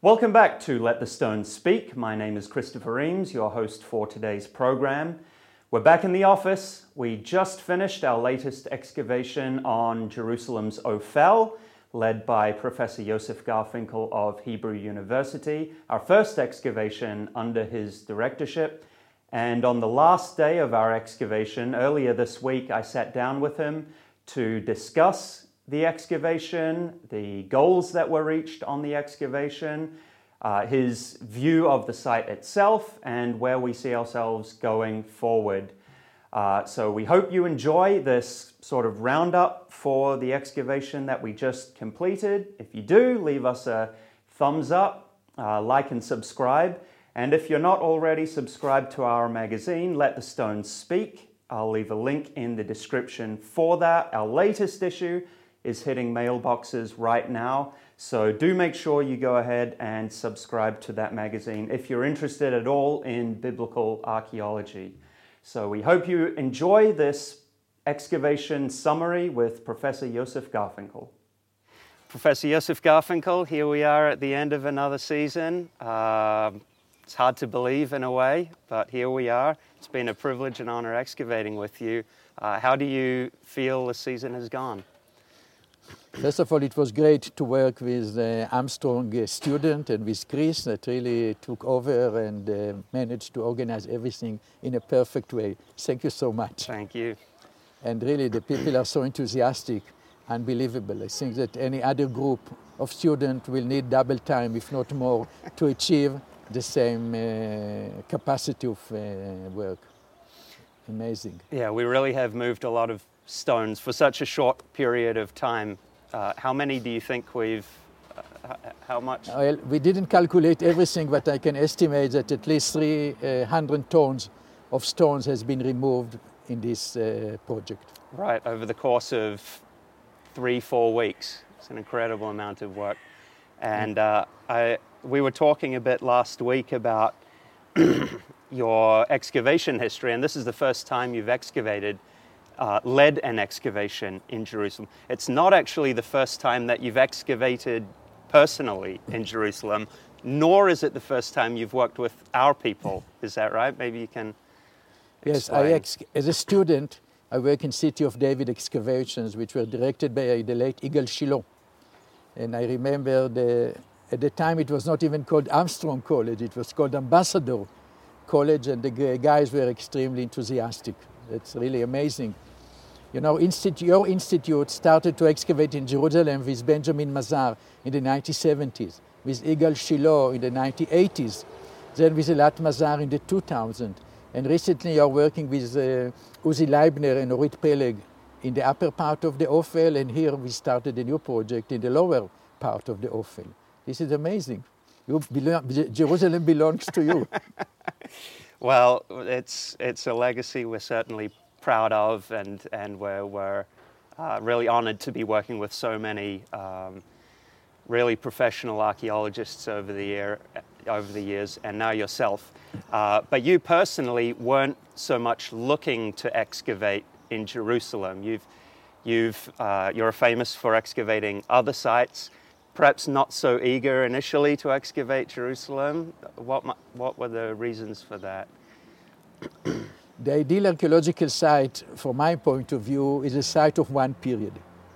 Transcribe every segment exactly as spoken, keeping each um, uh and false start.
Welcome back to Let the Stones Speak. My name is Christopher Eames, your host for today's program. We're back in the office. We just finished our latest excavation on Jerusalem's Ophel, led by Professor Yosef Garfinkel of Hebrew University, our first excavation under his directorship. And on the last day of our excavation, earlier this week, I sat down with him to discuss the excavation, the goals that were reached on the excavation, uh, his view of the site itself, and where we see ourselves going forward. Uh, so we hope you enjoy this sort of roundup for the excavation that we just completed. If you do, leave us a thumbs up, uh, like and subscribe. And if you're not already subscribed to our magazine, Let the Stones Speak, I'll leave a link in the description for that. Our latest issue is hitting mailboxes right now, so do make sure you go ahead and subscribe to that magazine if you're interested at all in biblical archaeology. So we hope you enjoy this excavation summary with Professor Yosef Garfinkel. Professor Yosef Garfinkel, here we are at the end of another season. Uh, it's hard to believe in a way, but here we are. It's been a privilege and honor excavating with you. Uh, how do you feel the season has gone? First of all, it was great to work with uh, Armstrong uh, student and with Chris that really took over and uh, managed to organize everything in a perfect way. Thank you so much. Thank you. And really, the people are so enthusiastic, unbelievable. I think that any other group of students will need double time, if not more, to achieve the same uh, capacity of uh, work. Amazing. Yeah, we really have moved a lot of stones for such a short period of time. Uh, how many do you think we've, uh, how much? Well, we didn't calculate everything, but I can estimate that at least three hundred tons of stones has been removed in this uh, project. Right, over the course of three, four weeks. It's an incredible amount of work. And uh, I, we were talking a bit last week about your excavation history, and this is the first time you've excavated Uh, led an excavation in Jerusalem. It's not actually the first time that you've excavated personally in Jerusalem, nor is it the first time you've worked with our people. Is that right? Maybe you can explain. Yes, I ex as a student, I work in City of David excavations, which were directed by the late Yigal Shiloh. And I remember the, at the time it was not even called Armstrong College, it was called Ambassador College, and the guys were extremely enthusiastic. It's really amazing. You know, institute, your institute started to excavate in Jerusalem with Benjamin Mazar in the nineteen seventies, with Yigal Shiloh in the nineteen eighties, then with Elat Mazar in the two thousand. And recently you're working with uh, Uzi Leibner and Orit Peleg in the upper part of the Ophel, and here we started a new project in the lower part of the Ophel. This is amazing. You belong, Jerusalem belongs to you. Well, it's it's a legacy we're certainly proud of, and and we're we're uh, really honored to be working with so many um, really professional archaeologists over the year over the years, and now yourself. Uh, but you personally weren't so much looking to excavate in Jerusalem. You've you've uh, you're famous for excavating other sites. Perhaps not so eager initially to excavate Jerusalem. What what were the reasons for that? The ideal archaeological site, from my point of view, is a site of one period.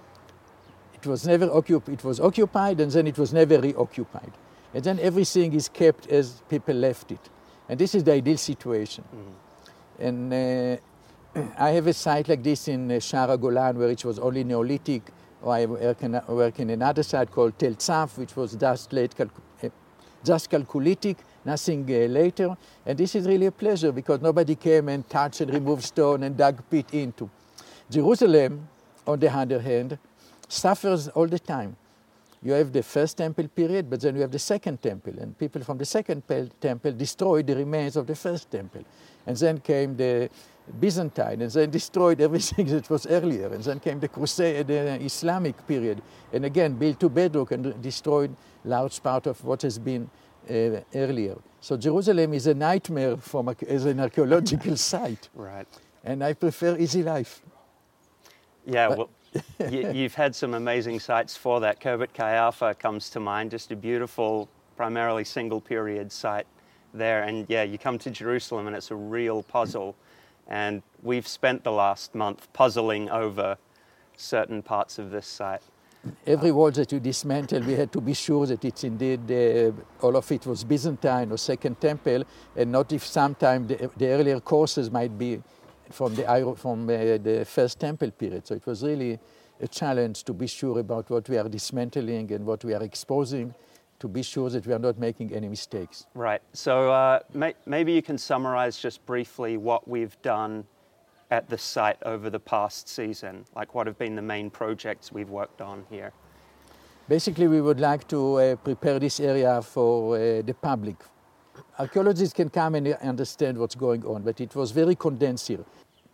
It was never occupied. It was occupied, and then it was never reoccupied. And then everything is kept as people left it. And this is the ideal situation. Mm-hmm. And uh, I have a site like this in uh, Shara Golan, where it was only Neolithic. Or I work in, work in another site called Tel Tzaf, which was just late, uh, just Chalcolithic, nothing uh, later. And this is really a pleasure because nobody came and touched and removed stone and dug pit into. Jerusalem, on the other hand, suffers all the time. You have the first temple period, but then you have the second temple, and people from the second temple destroyed the remains of the first temple. And then came the Byzantine, and then destroyed everything that was earlier. And then came the Crusade, the Islamic period, and again built to bedrock and destroyed large part of what has been uh, earlier. So Jerusalem is a nightmare from a, as an archaeological site. Right. And I prefer easy life. Yeah, but, well, you, you've had some amazing sites for that. Kirbet Qeiyafa comes to mind, just a beautiful primarily single period site there. And yeah, you come to Jerusalem and it's a real puzzle. And we've spent the last month puzzling over certain parts of this site. Every wall that you dismantle, we had to be sure that it's indeed, uh, all of it was Byzantine or Second Temple, and not if sometime the, the earlier courses might be from the, from, uh, the First Temple period. So it was really a challenge to be sure about what we are dismantling and what we are exposing, to be sure that we are not making any mistakes. Right. So uh, may, maybe you can summarize just briefly what we've done at the site over the past season, like what have been the main projects we've worked on here? Basically, we would like to uh, prepare this area for uh, the public. Archaeologists can come and understand what's going on, but it was very condensed here.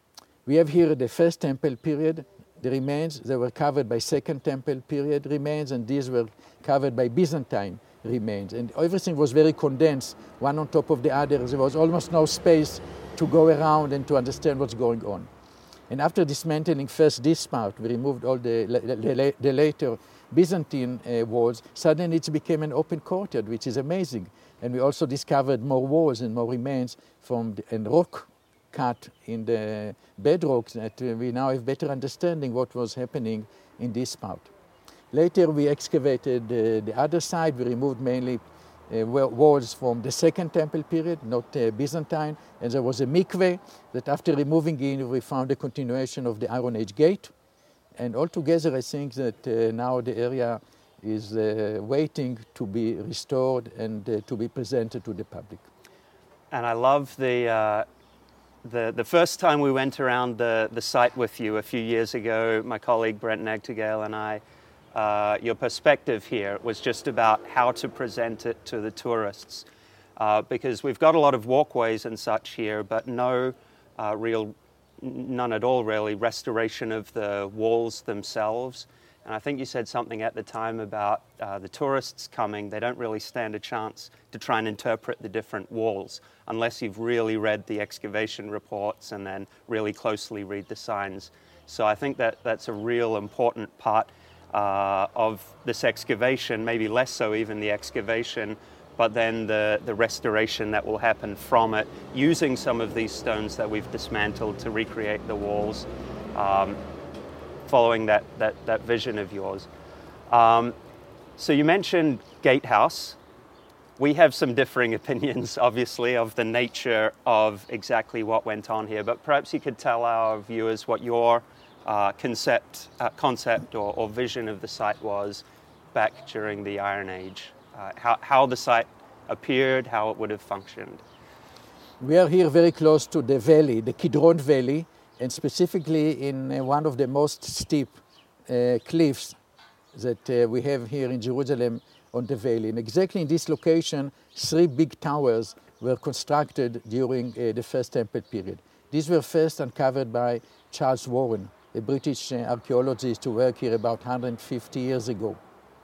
We have here the First Temple period, the remains. They were covered by Second Temple period remains, and these were covered by Byzantine remains. And everything was very condensed, one on top of the other. There was almost no space to go around and to understand what's going on. And after dismantling first this part, we removed all the, the, the later Byzantine uh, walls, suddenly it became an open courtyard, which is amazing. And we also discovered more walls and more remains from the, and rock cut in the bedrocks that uh, we now have better understanding what was happening in this part. Later we excavated uh, the other side. We removed mainly Uh, walls from the Second Temple period, not uh, Byzantine, and there was a mikveh that after removing it, we found a continuation of the Iron Age gate. And altogether, I think that uh, now the area is uh, waiting to be restored and uh, to be presented to the public. And I love the, uh, the, the first time we went around the, the site with you a few years ago, my colleague Brent Nagtegale and I, Uh, your perspective here was just about how to present it to the tourists, uh, because we've got a lot of walkways and such here, but no uh, real, none at all really, restoration of the walls themselves. And I think you said something at the time about uh, the tourists coming, they don't really stand a chance to try and interpret the different walls unless you've really read the excavation reports and then really closely read the signs. So I think that that's a real important part Uh, of this excavation, maybe less so even the excavation, but then the, the restoration that will happen from it, using some of these stones that we've dismantled to recreate the walls, um, following that, that, that vision of yours. Um, so you mentioned gatehouse. We have some differing opinions, obviously, of the nature of exactly what went on here, but perhaps you could tell our viewers what your Uh, concept, uh, concept or, or vision of the site was back during the Iron Age, uh, how, how the site appeared, how it would have functioned. We are here very close to the valley, the Kidron Valley, and specifically in uh, one of the most steep uh, cliffs that uh, we have here in Jerusalem on the valley. And exactly in this location, three big towers were constructed during uh, the First Temple period. These were first uncovered by Charles Warren, a British uh, archaeologist who worked here about one hundred fifty years ago.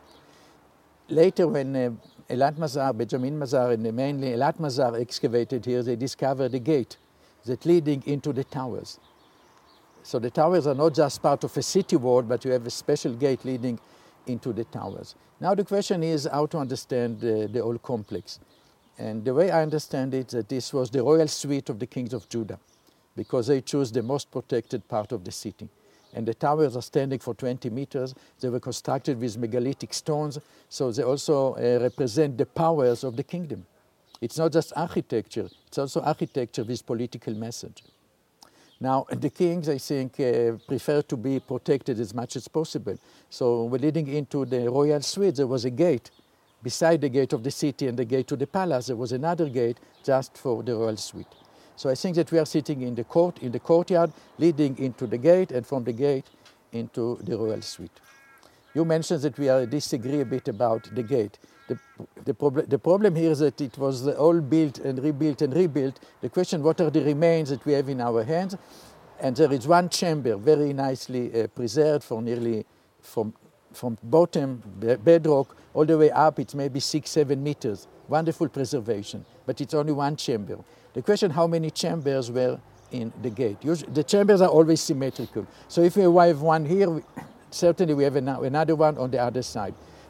Later, when uh, Eilat Mazar, Benjamin Mazar, and mainly Eilat Mazar excavated here, they discovered a gate that leading into the towers. So the towers are not just part of a city wall, but you have a special gate leading into the towers. Now the question is how to understand uh, the whole complex. And the way I understand it, that this was the royal suite of the kings of Judah, because they chose the most protected part of the city. And the towers are standing for twenty meters. They were constructed with megalithic stones, so they also uh, represent the powers of the kingdom. It's not just architecture, it's also architecture with political message. Now, the kings, I think, uh, prefer to be protected as much as possible. So we're leading into the royal suite. There was a gate beside the gate of the city and the gate to the palace. There was another gate just for the royal suite. So I think that we are sitting in the court, in the courtyard, leading into the gate, and from the gate into the royal suite. You mentioned that we are disagree a bit about the gate. The, the, prob the problem here is that it was all built and rebuilt and rebuilt. The question, what are the remains that we have in our hands? And there is one chamber very nicely uh, preserved for nearly from, from bottom bedrock all the way up. It's maybe six, seven meters. Wonderful preservation, but it's only one chamber. The question, how many chambers were in the gate? Usually, the chambers are always symmetrical. So if we have one here, we, certainly we have another one on the other side.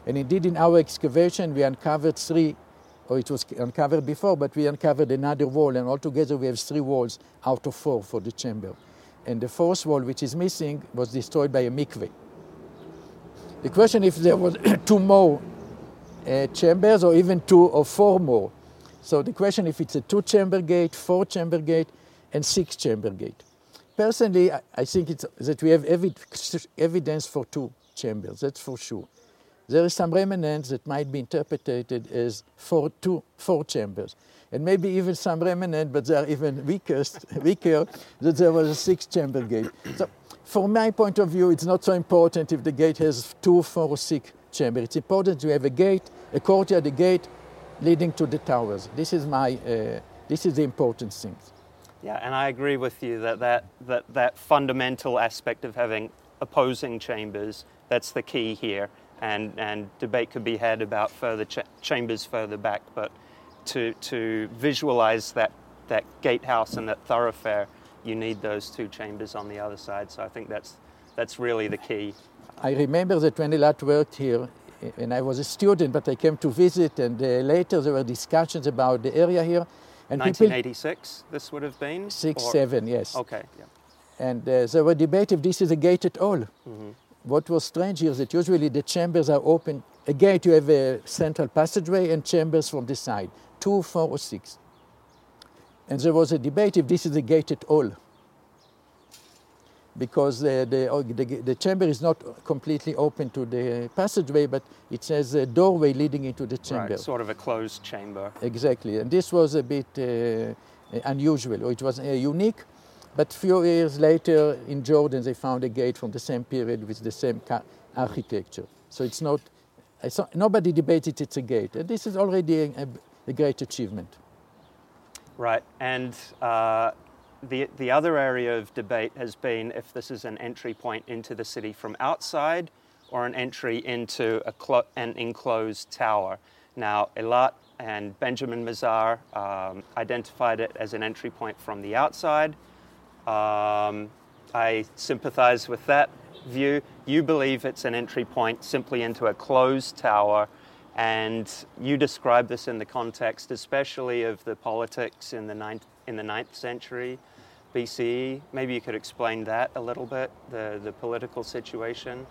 And indeed, in our excavation, we uncovered three, or it was uncovered before, but we uncovered another wall, and altogether we have three walls out of four for the chamber. And the fourth wall, which is missing, was destroyed by a mikveh. The question if there was two more uh, chambers, or even two or four more. So the question if it's a two-chamber gate, four-chamber gate, and six-chamber gate. Personally, I, I think it's, that we have evi evidence for two chambers, that's for sure. There is some remnants that might be interpreted as four, two, four chambers. And maybe even some remnant, but they are even weaker, weaker that there was a six-chamber gate. So from my point of view, it's not so important if the gate has two, four, or six chambers. It's important to have a gate, a courtyard, a gate leading to the towers. This is my, uh, this is the important thing. Yeah, and I agree with you that that, that that fundamental aspect of having opposing chambers, that's the key here. And, and debate could be had about further ch chambers further back, but to, to visualize that, that gatehouse and that thoroughfare, you need those two chambers on the other side. So I think that's, that's really the key. I remember that when Eilat worked here, and I was a student, but I came to visit, and uh, later there were discussions about the area here. And nineteen eighty-six, this would have been? Six, or? seven, yes. Okay, yeah. And uh, there were debate if this is a gate at all. Mm-hmm. What was strange here is that usually the chambers are open. A gate, you have a central passageway and chambers from the side, two, four, or six. And there was a debate if this is a gate at all, because the, the, the, the chamber is not completely open to the passageway, but it says a doorway leading into the chamber. Right, sort of a closed chamber. Exactly, and this was a bit uh, unusual, or it was uh, unique. But a few years later in Jordan, they found a gate from the same period with the same architecture. So it's not, saw, nobody debated it's a gate. And this is already a, a great achievement. Right, and uh, the, the other area of debate has been if this is an entry point into the city from outside or an entry into a clo an enclosed tower. Now, Eilat and Benjamin Mazar um, identified it as an entry point from the outside. Um, I sympathize with that view. You believe it's an entry point simply into a closed tower, and you describe this in the context especially of the politics in the ninth, in the ninth century B C E. Maybe you could explain that a little bit, the, the political situation.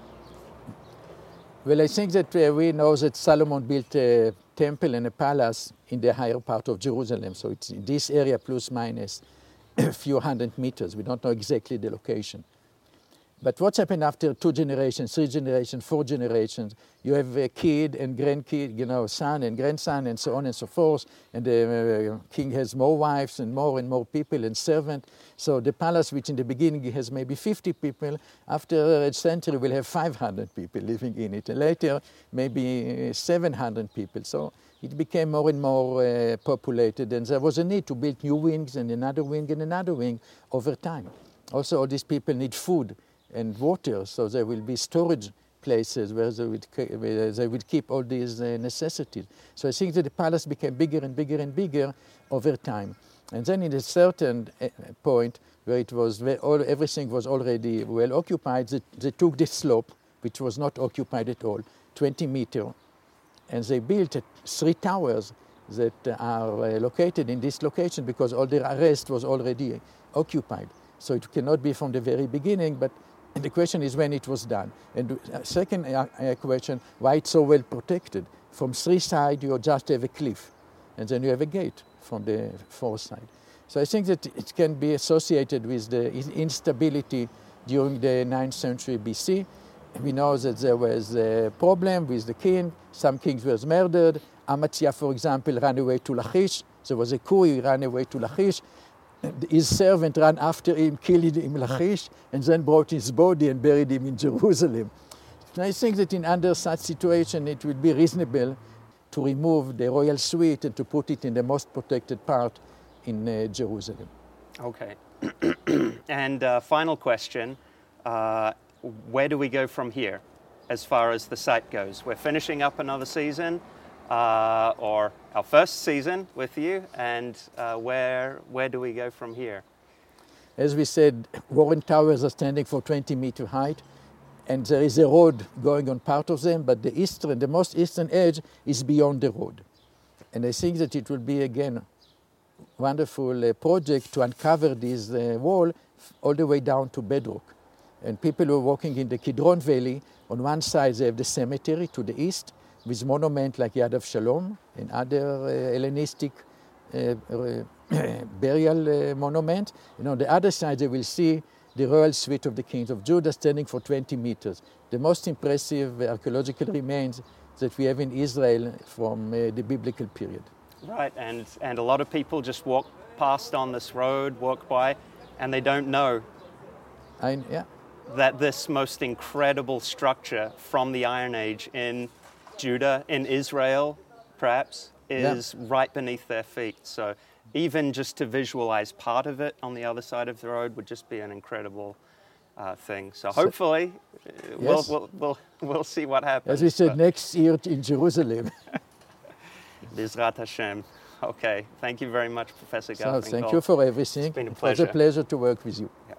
Well, I think that uh, we know that Solomon built a temple and a palace in the higher part of Jerusalem, so it's in this area plus minus a few hundred meters. We don't know exactly the location. But what's happened after two generations, three generations, four generations? You have a kid and grandkid, you know, son and grandson, and so on and so forth. And the uh, king has more wives and more and more people and servants. So the palace, which in the beginning has maybe fifty people, after a century will have five hundred people living in it. And later, maybe seven hundred people. So it became more and more uh, populated. And there was a need to build new wings and another wing and another wing over time. Also, all these people need food and water, so there will be storage places where they would, where they would keep all these uh, necessities. So I think that the palace became bigger and bigger and bigger over time. And then in a certain uh, point where it was where all, everything was already well occupied, they, they took this slope, which was not occupied at all, twenty meters, and they built uh, three towers that are uh, located in this location because all the rest was already occupied. So it cannot be from the very beginning, but the question is when it was done. And the second uh, question, why it's so well protected? From three sides, you just have a cliff, and then you have a gate from the fourth side. So I think that it can be associated with the instability during the ninth century B C. We know that there was a problem with the king. Some kings were murdered. Amaziah, for example, ran away to Lachish. There was a coup, he ran away to Lachish. His servant ran after him, killed him in Lachish, and then brought his body and buried him in Jerusalem. And I think that in under such situation, it would be reasonable to remove the royal suite and to put it in the most protected part in uh, Jerusalem. Okay. And uh, final question, uh, where do we go from here as far as the site goes? We're finishing up another season. Uh, or our first season with you, and uh, where where do we go from here? As we said, Warren Towers are standing for twenty meter height. and there is a road going on part of them, but the eastern, the most eastern edge is beyond the road. And I think that it will be, again, wonderful uh, project to uncover this uh, wall all the way down to bedrock. And people who are walking in the Kidron Valley, on one side they have the cemetery to the east with monuments like Yad Shalom and other uh, Hellenistic uh, burial uh, monuments. And on the other side they will see the royal suite of the kings of Judah standing for twenty meters. The most impressive archaeological remains that we have in Israel from uh, the biblical period. Right, and, and a lot of people just walk past on this road, walk by, and they don't know I, yeah. that this most incredible structure from the Iron Age in Judah, in Israel, perhaps, is yeah. right beneath their feet. So even just to visualize part of it on the other side of the road would just be an incredible uh, thing. So hopefully uh, yes. we'll, we'll, we'll, we'll see what happens. As we said, but next year in Jerusalem. Bizrat Hashem. Okay, thank you very much, Professor So Garfinkel. thank you for everything. It's been a it pleasure. was a pleasure to work with you. Yeah.